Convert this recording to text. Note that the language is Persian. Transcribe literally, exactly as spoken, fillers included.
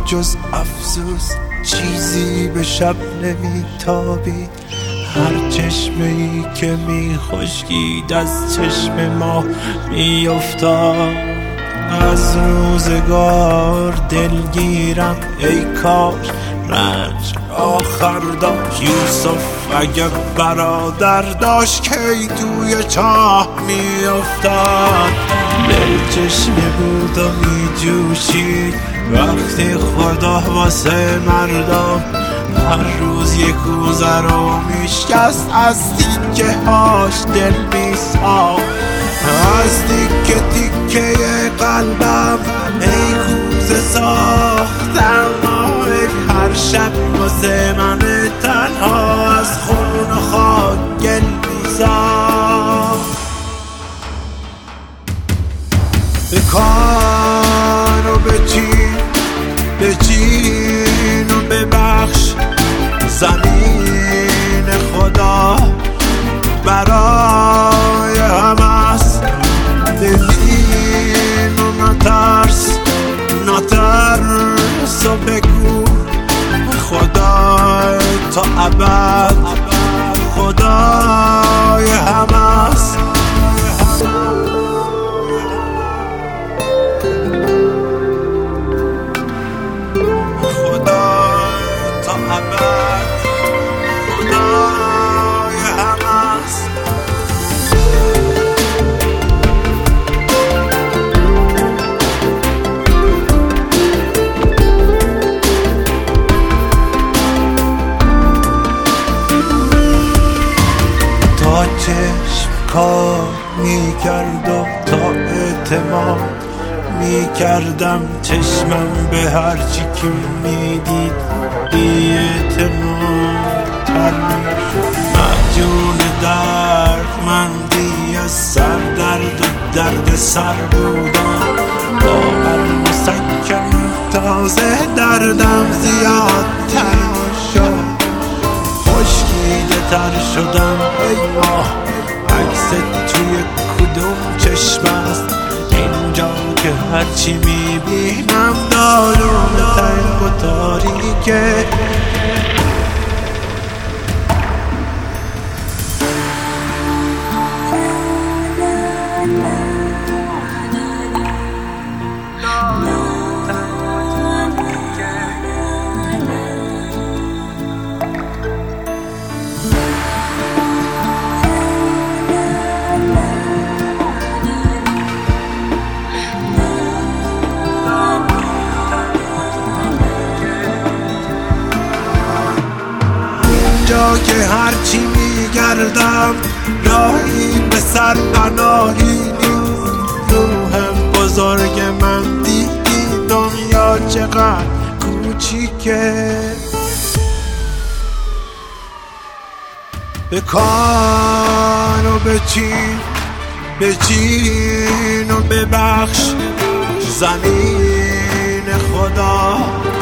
جز افسوس چیزی به شب نمیتابید. هر چشمه ای که می خشکید از چشم ما می افتاد. از روزگار دلگیرم ای کاش رنج آخر داشت. یوسف اگه برادر داشت که توی چاه می افتاد. دل چشمه بود و می جوشید وقتی خدا واسه مردم هر روز یک کوزه رو می شکست. از تیکه هاش دل می ساخت، از تیکه تیکه قلبم ای کوزه ساختم. هر شب واسه من تنها از خون و خاک گل می ساخت. بکن و بچین، بچین و ببخش. زمین خدا برای همه است. ببین و نترس، نترس و بگو خدا تا ابد خدای همه است. تا چشم کار می کرد و تا اعتماد می کردم چشمم به هرچی که می دید بی اعتماد تر می شد. مجون درد مندی از سر درد و درد سر بودم. با هر مسکن تازه دردم زیادتر شد. خشکیده تر شدم ای ماه، عکس توی کدوم چشم است اینجا که هرچی میبینم دارون تنگ و تاریکه. اینجا که هرچی میگردم راهی به سر پناهی نیست. روحم بزرگ من دیدی دنیا چقدر کوچیکه. بکن و بچین، بچین و ببخش. زمین خدا